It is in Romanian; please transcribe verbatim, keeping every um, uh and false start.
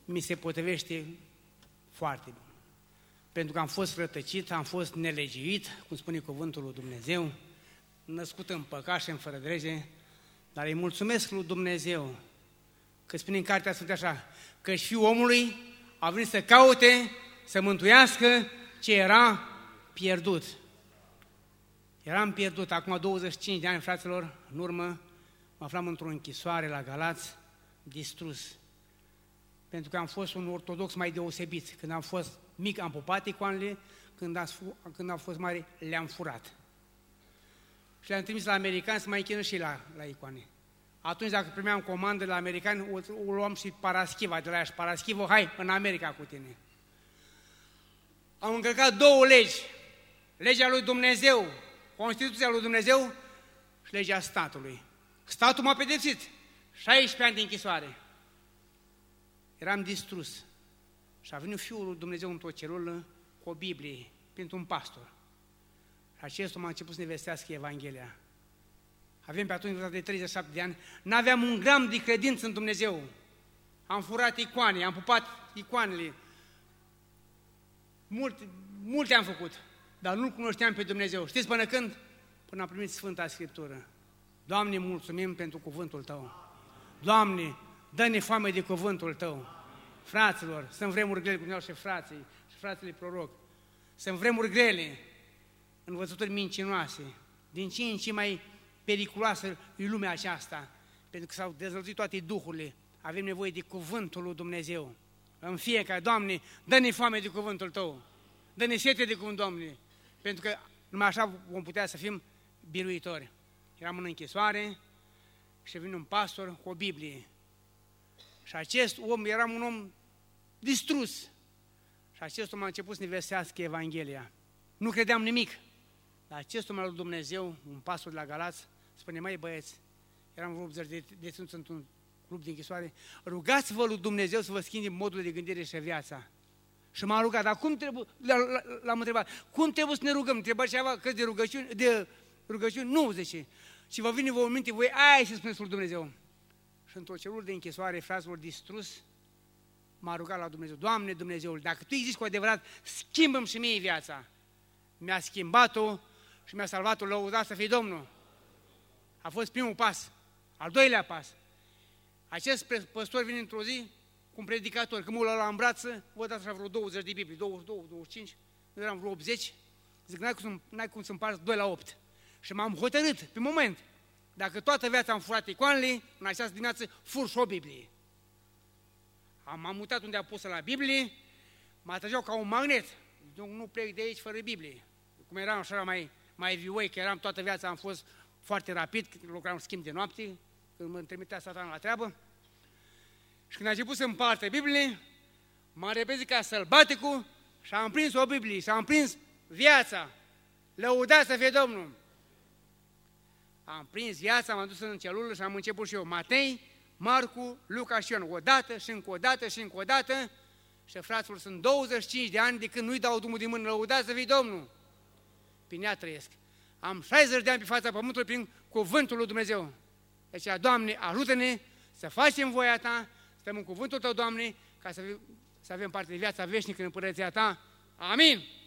mi se potrivește foarte bine. Pentru că am fost rătăcit, am fost nelegiuit, cum spune cuvântul lui Dumnezeu, născut în păcat și în fără de lege, dar îi mulțumesc lui Dumnezeu, că spune în Cartea Sfântă așa, că și Fiul omului a venit să caute, să mântuiască ce era pierdut. Eram pierdut, acum douăzeci și cinci de ani, fraților, în urmă, mă aflam într-o închisoare la Galați, distrus. Pentru că am fost un ortodox mai deosebit. Când am fost mic, am pupat icoanele, când am, când am fost mare, le-am furat. Și le-am trimis la americani să mai închină și la, la icoane. Atunci, dacă primeam comandă la americani, o, o luam și Paraschiva de la ea și Paraschiva, hai, în America cu tine. Am încălcat două legi. Legea lui Dumnezeu, Constituția lui Dumnezeu și legea statului. Statul m-a pedepsit. șaisprezece ani de închisoare. Eram distrus. Și a venit Fiul lui Dumnezeu într-o celulă cu o Biblie pentru un pastor. Și acesta m-a început să ne vestească Evanghelia. Avem pe atunci de treizeci și șapte de ani, n-aveam un gram de credință în Dumnezeu. Am furat icoane, am pupat icoanele. Multe, multe am făcut, dar nu cunoșteam pe Dumnezeu. Știți până când? Până am primit Sfânta Scriptură. Doamne, mulțumim pentru cuvântul Tău. Doamne, dă-ne foame de cuvântul Tău. Fraților, sunt vremuri grele, cum și frații și fratele proroc. Sunt vremuri grele, învățături mincinoase. Din ce în ce mai periculoasă e lumea aceasta, pentru că s-au dezvăluit toate duhurile. Avem nevoie de cuvântul lui Dumnezeu. În fiecare, Doamne, dă-ne foame de cuvântul Tău. Dă-ne sete de cuvânt, Doamne. Pentru că numai așa vom putea să fim biruitori. Eram în închisoare și vine un pastor cu o Biblie. Și acest om, eram un om distrus. Și acest om a început să ne vestească Evanghelia. Nu credeam nimic. Dar acest om al lui Dumnezeu, un pastor de la Galați, spune, măi băieți, eram vreo optzeci de deținuți într-un club de închisoare, rugați-vă lui Dumnezeu să vă schimbe modul de gândire și viața. Și m-a rugat, dar cum trebuie, l-am întrebat, cum trebuie să ne rugăm? Întreba ceva că de rugăciuni, de rugăciuni? Nu, zice. Și vă vine vă în minte, voi aia să spuneți lui Dumnezeu. Și într-o celulă de închisoare, fraților distrus, m-a rugat la Dumnezeu, Doamne Dumnezeul, dacă Tu existi cu adevărat, schimbă-mi și mie viața. Mi-a schimbat-o și mi-a salvat-o, lăudat să fie Domnul. A fost primul pas. Al doilea pas. Acest păstor vine într-o zi cu un predicator, că mă ăla în brață, vă dați așa vreo douăzeci de Biblii, douăzeci și doi, douăzeci și cinci, noi eram vreo optzeci, zic, n-ai cum, n-ai cum să împarți doi la opt. Și m-am hotărât, pe moment, dacă toată viața am furat icoanele, în această dimineață fur și o Biblie. Am, am mutat unde a pus la Biblie, mă atrăgeau ca un magnet, eu nu plec de aici fără Biblie. Cum eram așa mai, mai vioi, că eram toată viața, am fost foarte rapid, lucram în schimb de noapte, când mă trimitea Satan la treabă. Și când a început să împartă Biblie, m-am repezit ca sălbaticul și am prins o Biblie și am prins viața. Lăudați să fie Domnul! Am prins viața, m-am dus în celulă și am început și eu. Matei, Marcu, Luca și Ioan. O dată și încă o dată și încă o dată. Și fraților, sunt douăzeci și cinci de ani de când nu-i dau drumul din mână. Lăudați să fie Domnul! Prin ea trăiesc. Am șaizeci de ani pe fața pământului prin cuvântul lui Dumnezeu. Deci, Doamne, ajută-ne să facem voia Ta, să stăm în cuvântul Tău, Doamne, ca să, să avem parte de viața veșnică în împărăția Ta. Amin!